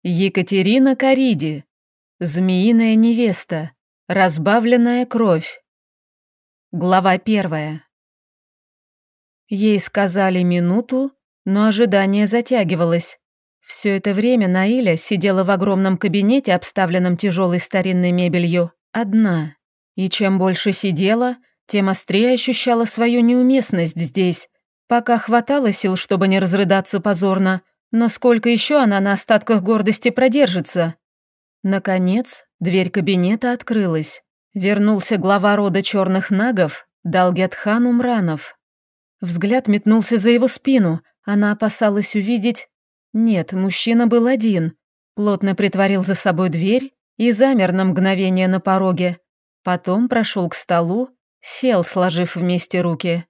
Екатерина Кариди. Змеиная невеста. Разбавленная кровь. Глава 1. Ей сказали минуту, но ожидание затягивалось. Все это время Наиля сидела в огромном кабинете, обставленном тяжелой старинной мебелью, одна. И чем больше сидела, тем острее ощущала свою неуместность здесь. Пока хватало сил, чтобы не разрыдаться позорно, но сколько еще она на остатках гордости продержится? Наконец, дверь кабинета открылась. Вернулся глава рода черных нагов, Далгет-хан Умранов. Взгляд метнулся за его спину, она опасалась увидеть... Нет, мужчина был один. Плотно притворил за собой дверь и замер на мгновение на пороге. Потом прошел к столу, сел, сложив вместе руки.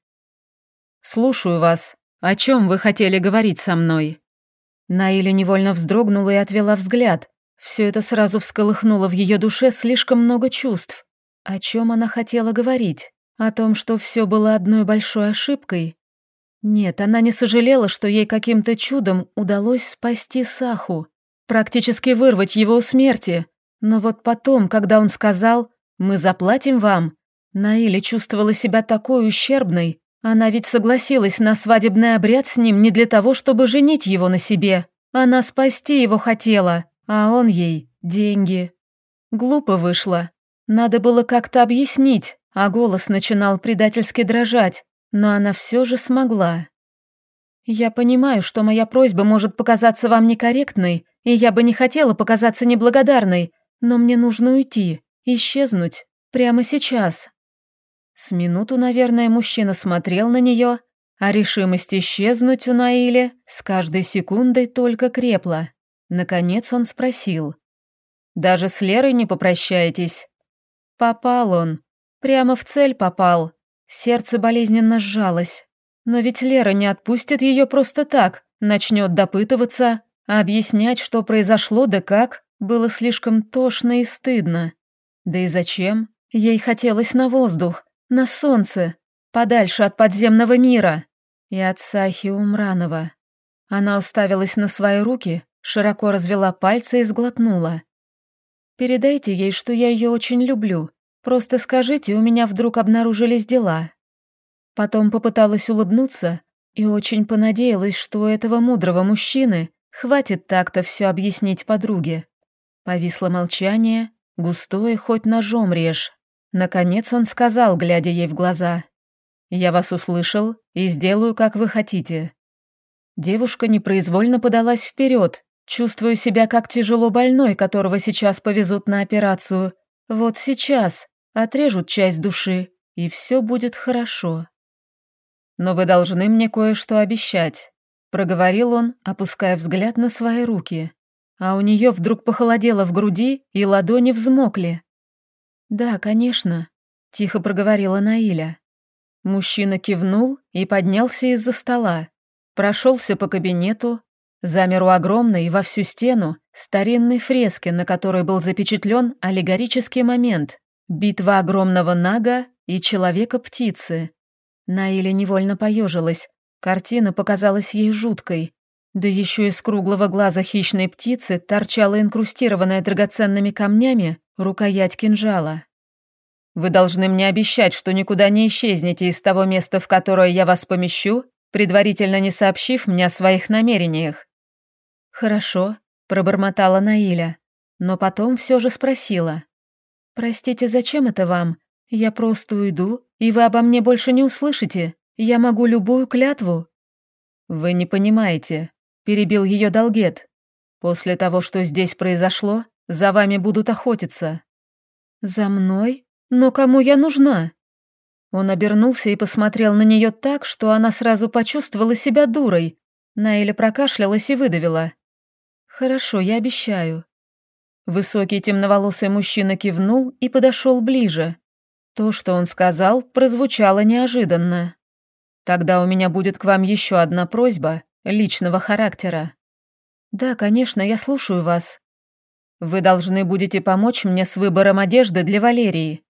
«Слушаю вас. О чем вы хотели говорить со мной?» Наиля невольно вздрогнула и отвела взгляд. Все это сразу всколыхнуло в ее душе слишком много чувств. О чем она хотела говорить? О том, что все было одной большой ошибкой? Нет, она не сожалела, что ей каким-то чудом удалось спасти Саху, практически вырвать его у смерти. Но вот потом, когда он сказал «Мы заплатим вам», Наиля чувствовала себя такой ущербной. Она ведь согласилась на свадебный обряд с ним не для того, чтобы женить его на себе. Она спасти его хотела, а он ей деньги. Глупо вышло. Надо было как-то объяснить, а голос начинал предательски дрожать, но она все же смогла. «Я понимаю, что моя просьба может показаться вам некорректной, и я бы не хотела показаться неблагодарной, но мне нужно уйти, исчезнуть, прямо сейчас». С минуту, наверное, мужчина смотрел на нее, а решимость исчезнуть у Наили с каждой секундой только крепла. Наконец он спросил. «Даже с Лерой не попрощаетесь?» Попал он. Прямо в цель попал. Сердце болезненно сжалось. Но ведь Лера не отпустит ее просто так, начнет допытываться, а объяснять, что произошло да как, было слишком тошно и стыдно. Да и зачем? Ей хотелось на воздух. На солнце, подальше от подземного мира и от Сахи Умранова. Она уставилась на свои руки, широко развела пальцы и сглотнула. «Передайте ей, что я ее очень люблю. Просто скажите, у меня вдруг обнаружились дела». Потом попыталась улыбнуться и очень понадеялась, что у этого мудрого мужчины хватит так-то все объяснить подруге. Повисло молчание, густое, хоть ножом режь. Наконец он сказал, глядя ей в глаза. «Я вас услышал и сделаю, как вы хотите». Девушка непроизвольно подалась вперед, чувствуя себя как тяжело больной, которого сейчас повезут на операцию. Вот сейчас отрежут часть души, и все будет хорошо. «Но вы должны мне кое-что обещать», — проговорил он, опуская взгляд на свои руки. А у нее вдруг похолодело в груди, и ладони взмокли. «Да, конечно», — тихо проговорила Наиля. Мужчина кивнул и поднялся из-за стола, прошелся по кабинету, замер у огромной во всю стену старинной фрески, на которой был запечатлен аллегорический момент — битва огромного нага и человека-птицы. Наиля невольно поежилась, картина показалась ей жуткой. Да еще из круглого глаза хищной птицы торчала инкрустированная драгоценными камнями рукоять кинжала. «Вы должны мне обещать, что никуда не исчезнете из того места, в которое я вас помещу, предварительно не сообщив мне о своих намерениях». «Хорошо», — пробормотала Наиля, но потом все же спросила. «Простите, зачем это вам? Я просто уйду, и вы обо мне больше не услышите. Я могу любую клятву». «Вы не понимаете», — перебил ее Далгет. «После того, что здесь произошло, за вами будут охотиться». «За мной? Но кому я нужна?» Он обернулся и посмотрел на нее так, что она сразу почувствовала себя дурой. Наиля прокашлялась и выдавила. «Хорошо, я обещаю». Высокий темноволосый мужчина кивнул и подошел ближе. То, что он сказал, прозвучало неожиданно. «Тогда у меня будет к вам еще одна просьба личного характера». «Да, конечно, я слушаю вас». «Вы должны будете помочь мне с выбором одежды для Валерии».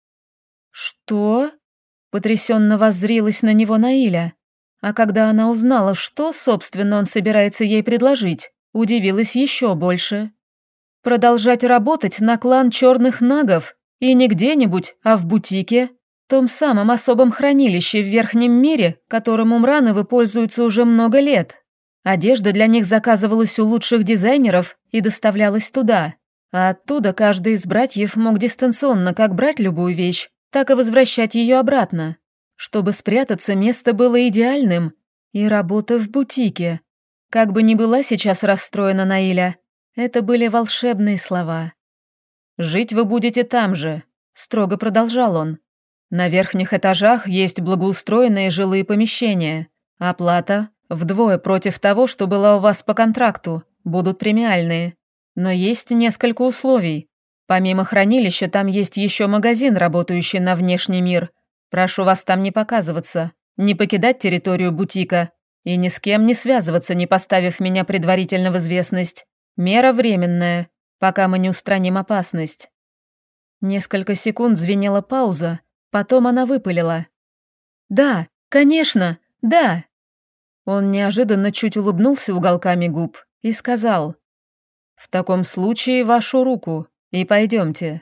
«Что?» — потрясенно воззрилась на него Наиля. А когда она узнала, что, собственно, он собирается ей предложить, удивилась еще больше. Продолжать работать на клан черных нагов, и не где-нибудь, а в бутике, том самом особом хранилище в Верхнем мире, которым Умрановы пользуются уже много лет. Одежда для них заказывалась у лучших дизайнеров и доставлялась туда. А оттуда каждый из братьев мог дистанционно как брать любую вещь, так и возвращать ее обратно. Чтобы спрятаться, место было идеальным. И работа в бутике. Как бы ни была сейчас расстроена Наиля, это были волшебные слова. «Жить вы будете там же», — строго продолжал он. «На верхних этажах есть благоустроенные жилые помещения. Оплата вдвое против того, что была у вас по контракту, будут премиальные. Но есть несколько условий. Помимо хранилища там есть еще магазин, работающий на внешний мир. Прошу вас там не показываться, не покидать территорию бутика и ни с кем не связываться, не поставив меня предварительно в известность. Мера временная, пока мы не устраним опасность». Несколько секунд звенела пауза, потом она выпалила. «Да, конечно, да!» Он неожиданно чуть улыбнулся уголками губ и сказал: «В таком случае вашу руку, и пойдемте».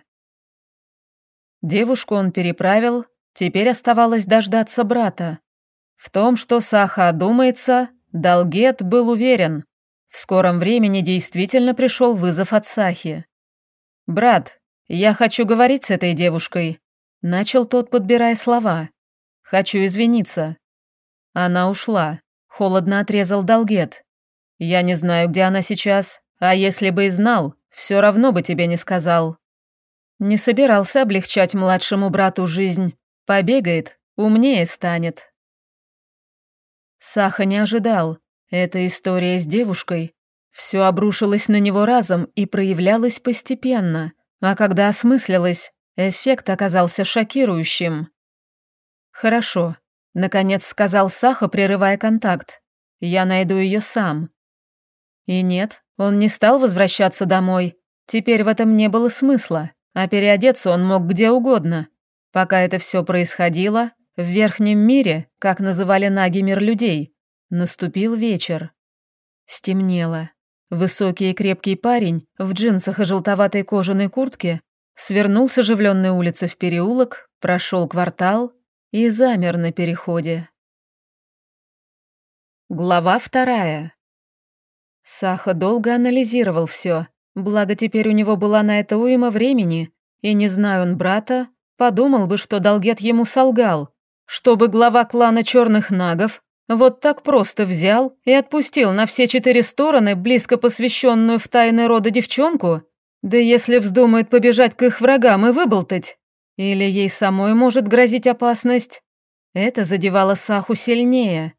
Девушку он переправил, теперь оставалось дождаться брата. В том, что Саха одумается, Далгет был уверен. В скором времени действительно пришел вызов от Сахи. «Брат, я хочу говорить с этой девушкой», — начал тот, подбирая слова. «Хочу извиниться». Она ушла, холодно отрезал Далгет. «Я не знаю, где она сейчас, а если бы и знал, все равно бы тебе не сказал». Не собирался облегчать младшему брату жизнь. Побегает, умнее станет. Саха не ожидал. Эта история с девушкой. Все обрушилось на него разом и проявлялось постепенно, а когда осмыслилось, эффект оказался шокирующим. «Хорошо», — наконец сказал Саха, прерывая контакт. «Я найду ее сам». И нет, он не стал возвращаться домой. Теперь в этом не было смысла, а переодеться он мог где угодно. Пока это все происходило, в Верхнем мире, как называли наги мир людей, наступил вечер. Стемнело. Высокий и крепкий парень в джинсах и желтоватой кожаной куртке свернул с оживленной улицы в переулок, прошел квартал и замер на переходе. Глава 2. Саха долго анализировал все, благо теперь у него была на это уйма времени, и, не зная он брата, подумал бы, что Далгет ему солгал, чтобы глава клана черных нагов вот так просто взял и отпустил на все 4 стороны близко посвященную в тайны рода девчонку, да если вздумает побежать к их врагам и выболтать, или ей самой может грозить опасность. Это задевало Саху сильнее.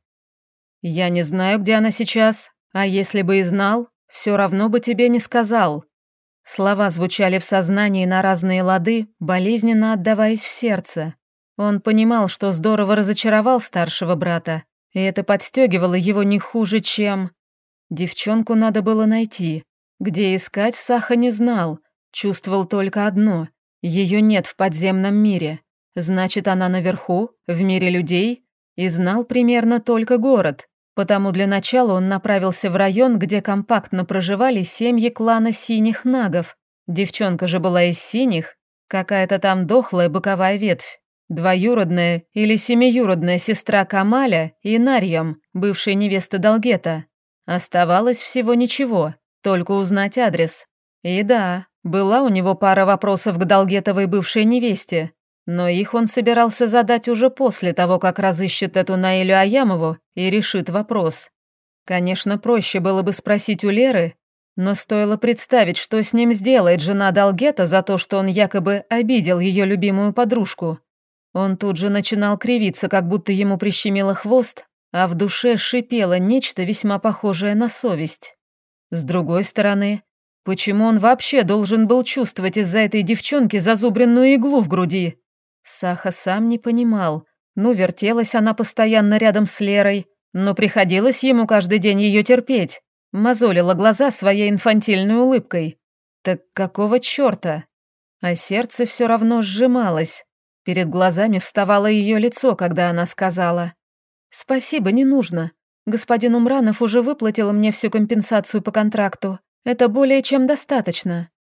«Я не знаю, где она сейчас, а если бы и знал, все равно бы тебе не сказал». Слова звучали в сознании на разные лады, болезненно отдаваясь в сердце. Он понимал, что здорово разочаровал старшего брата, и это подстегивало его не хуже, чем... Девчонку надо было найти. Где искать, Саха не знал, чувствовал только одно — ее нет в подземном мире. Значит, она наверху, в мире людей, и знал примерно только город. Потому для начала он направился в район, где компактно проживали семьи клана синих нагов. Девчонка же была из синих, какая-то там дохлая боковая ветвь. Двоюродная или семиюродная сестра Камаля и Нарьям, бывшей невесты Далгета. Оставалось всего ничего, только узнать адрес. И да, была у него пара вопросов к Далгетовой бывшей невесте, но их он собирался задать уже после того, как разыщет эту Наилю Аямову и решит вопрос. Конечно, проще было бы спросить у Леры, но стоило представить, что с ним сделает жена Далгета за то, что он якобы обидел ее любимую подружку. Он тут же начинал кривиться, как будто ему прищемило хвост, а в душе шипело нечто весьма похожее на совесть. С другой стороны, почему он вообще должен был чувствовать из-за этой девчонки зазубренную иглу в груди? Саха сам не понимал. Вертелась она постоянно рядом с Лерой, но приходилось ему каждый день ее терпеть. Мозолила глаза своей инфантильной улыбкой. Так какого черта? А сердце все равно сжималось. Перед глазами вставало ее лицо, когда она сказала: «Спасибо, не нужно. Господин Умранов уже выплатил мне всю компенсацию по контракту. Это более чем достаточно.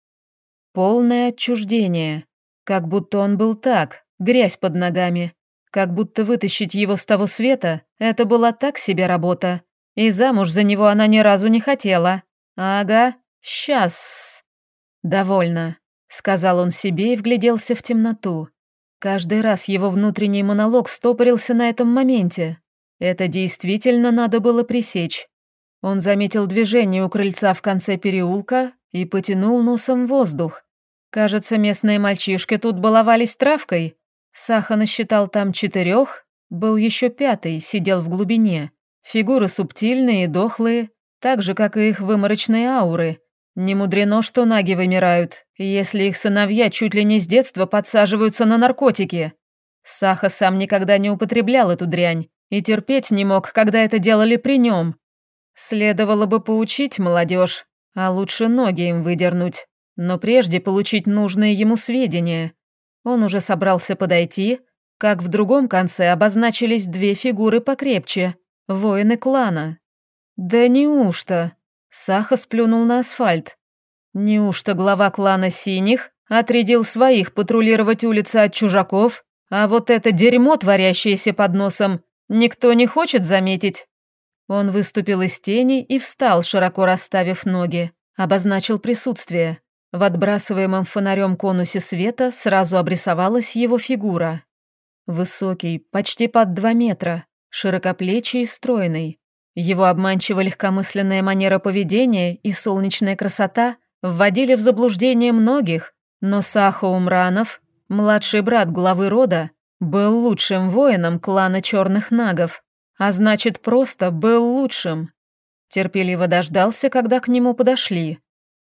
Полное отчуждение. Как будто он был так, грязь под ногами. Как будто вытащить его с того света – это была так себе работа. И замуж за него она ни разу не хотела. Ага, сейчас. «Довольно», – сказал он себе и вгляделся в темноту. Каждый раз его внутренний монолог стопорился на этом моменте. Это действительно надо было пресечь. Он заметил движение у крыльца в конце переулка и потянул носом воздух. Кажется, местные мальчишки тут баловались травкой. Саха насчитал там 4, был еще 5, сидел в глубине. Фигуры субтильные и дохлые, так же, как и их выморочные ауры. Не мудрено, что наги вымирают, если их сыновья чуть ли не с детства подсаживаются на наркотики. Саха сам никогда не употреблял эту дрянь и терпеть не мог, когда это делали при нем. Следовало бы поучить молодежь, а лучше ноги им выдернуть, но прежде получить нужные ему сведения. Он уже собрался подойти, как в другом конце обозначились 2 фигуры покрепче – воины клана. Да неужто? Саха сплюнул на асфальт. Неужто глава клана Синих отрядил своих патрулировать улицы от чужаков, а вот это дерьмо, творящееся под носом, никто не хочет заметить? Он выступил из тени и встал, широко расставив ноги, обозначил присутствие. В отбрасываемом фонарем конусе света сразу обрисовалась его фигура. Высокий, почти под 2 метра, широкоплечий и стройный. Его обманчиво легкомысленная манера поведения и солнечная красота вводили в заблуждение многих, но Саха Умранов, младший брат главы рода, был лучшим воином клана Черных Нагов, а значит, просто был лучшим. Терпеливо дождался, когда к нему подошли.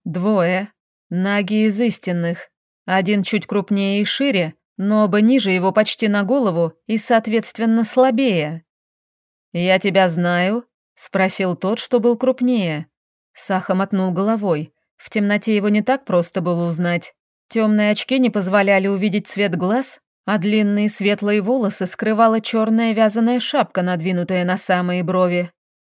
2, наги из истинных. Один чуть крупнее и шире, но оба ниже его почти на голову и, соответственно, слабее. «Я тебя знаю?» — спросил тот, что был крупнее. Саха мотнул головой. В темноте его не так просто было узнать. Темные очки не позволяли увидеть цвет глаз, а длинные светлые волосы скрывала черная вязаная шапка, надвинутая на самые брови.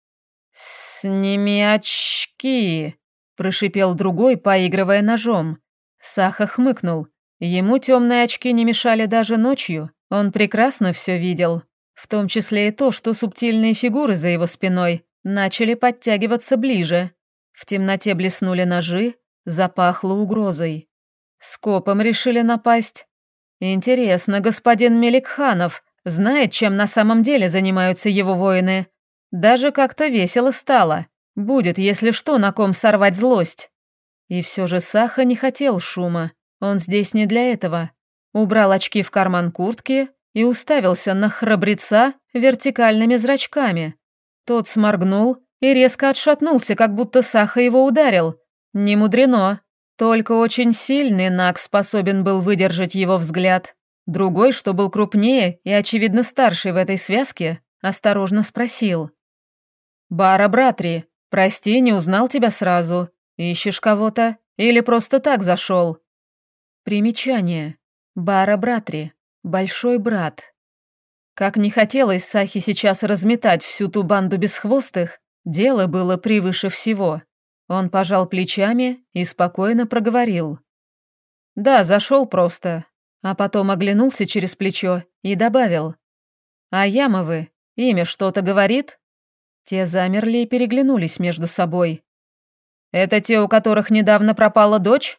«Сними очки!» — прошипел другой, поигрывая ножом. Саха хмыкнул. Ему темные очки не мешали даже ночью, он прекрасно все видел. В том числе и то, что субтильные фигуры за его спиной начали подтягиваться ближе. В темноте блеснули ножи, запахло угрозой. Скопом решили напасть. Интересно, господин Меликханов знает, чем на самом деле занимаются его воины. Даже как-то весело стало. Будет, если что, на ком сорвать злость. И все же Саха не хотел шума. Он здесь не для этого. Убрал очки в карман куртки и уставился на храбреца вертикальными зрачками. Тот сморгнул и резко отшатнулся, как будто Саха его ударил. Не мудрено. Только очень сильный наг способен был выдержать его взгляд. Другой, что был крупнее и, очевидно, старший в этой связке, осторожно спросил. «Бара Братри, прости, не узнал тебя сразу. Ищешь кого-то или просто так зашел?» Примечание. Бара Братри. Большой брат. Как не хотелось Сахе сейчас разметать всю ту банду бесхвостых, дело было превыше всего. Он пожал плечами и спокойно проговорил. «Да, зашел просто», а потом оглянулся через плечо и добавил. «А Ямовы, имя что-то говорит?» Те замерли и переглянулись между собой. «Это те, у которых недавно пропала дочь?»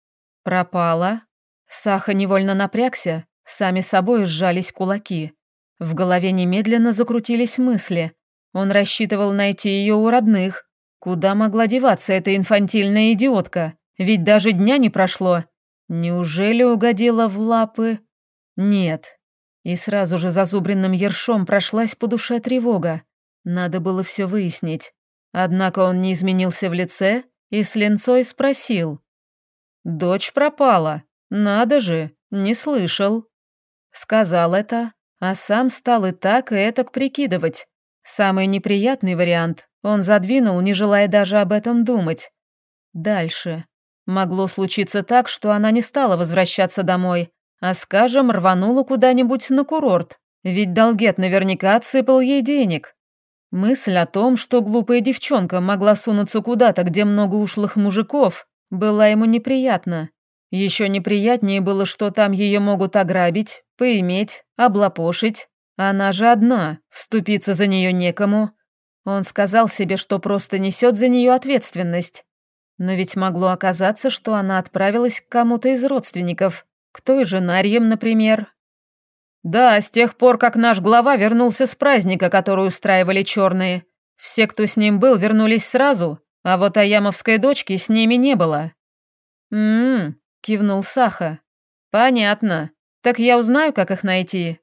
«Пропала?» Саха невольно напрягся, сами собой сжались кулаки. В голове немедленно закрутились мысли. Он рассчитывал найти ее у родных. Куда могла деваться эта инфантильная идиотка? Ведь даже дня не прошло. Неужели угодила в лапы? Нет. И сразу же зазубренным ершом прошлась по душе тревога. Надо было все выяснить. Однако он не изменился в лице и с линцой спросил. «Дочь пропала. Надо же, не слышал». Сказал это, а сам стал и так, и этак прикидывать. Самый неприятный вариант он задвинул, не желая даже об этом думать. Дальше. Могло случиться так, что она не стала возвращаться домой, а, скажем, рванула куда-нибудь на курорт, ведь Долгет наверняка отсыпал ей денег. Мысль о том, что глупая девчонка могла сунуться куда-то, где много ушлых мужиков, была ему неприятна. Еще неприятнее было, что там ее могут ограбить, поиметь, облапошить. Она же одна, вступиться за нее некому. Он сказал себе, что просто несет за нее ответственность. Но ведь могло оказаться, что она отправилась к кому-то из родственников, к той же Нарьям, например. Да, с тех пор, как наш глава вернулся с праздника, который устраивали черные. Все, кто с ним был, вернулись сразу, а вот Аямовской дочки с ними не было. Кивнул Саха. Понятно. Так я узнаю, как их найти.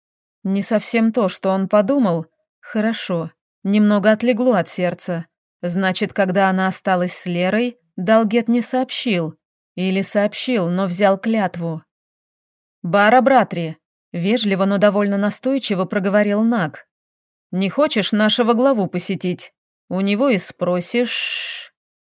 Не совсем то, что он подумал. Хорошо. Немного отлегло от сердца. Значит, когда она осталась с Лерой, Далгет не сообщил. Или сообщил, но взял клятву. «Бара Братри», — вежливо, но довольно настойчиво проговорил Наг. «Не хочешь нашего главу посетить? У него и спросишь...»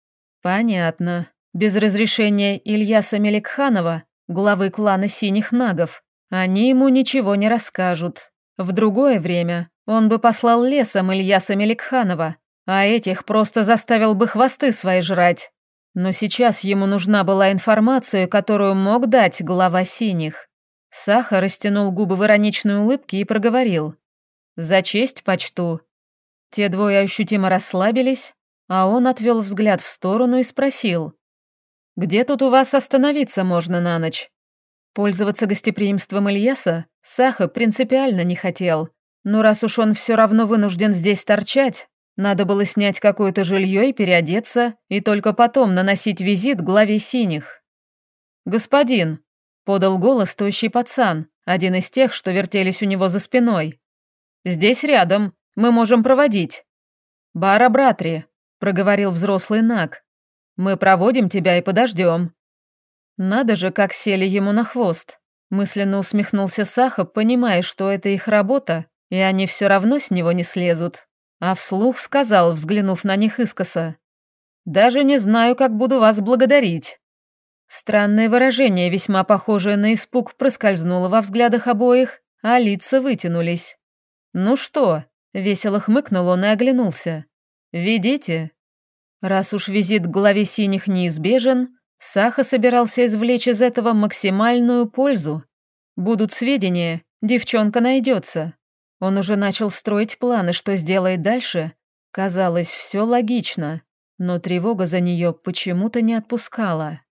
«Понятно. Без разрешения Ильяса Меликханова, главы клана Синих Нагов, они ему ничего не расскажут. В другое время он бы послал лесом Ильяса Меликханова, а этих просто заставил бы хвосты свои жрать. Но сейчас ему нужна была информация, которую мог дать глава Синих». Саха растянул губы в ироничной улыбке и проговорил. «За честь почту». Те двое ощутимо расслабились, а он отвел взгляд в сторону и спросил. «Где тут у вас остановиться можно на ночь?» Пользоваться гостеприимством Ильяса Саха принципиально не хотел, но раз уж он все равно вынужден здесь торчать, надо было снять какое-то жилье и переодеться, и только потом наносить визит главе Синих. «Господин», — подал голос тощий пацан, один из тех, что вертелись у него за спиной. «Здесь рядом, мы можем проводить». «Бара Братри», — проговорил взрослый Наг. «Мы проводим тебя и подождем». Надо же, как сели ему на хвост. Мысленно усмехнулся Саха, понимая, что это их работа, и они все равно с него не слезут. А вслух сказал, взглянув на них искоса. «Даже не знаю, как буду вас благодарить». Странное выражение, весьма похожее на испуг, проскользнуло во взглядах обоих, а лица вытянулись. «Ну что?» — весело хмыкнул он и оглянулся. «Ведите». Раз уж визит к главе Синих неизбежен, Саха собирался извлечь из этого максимальную пользу. Будут сведения, девчонка найдется. Он уже начал строить планы, что сделает дальше. Казалось, все логично, но тревога за нее почему-то не отпускала.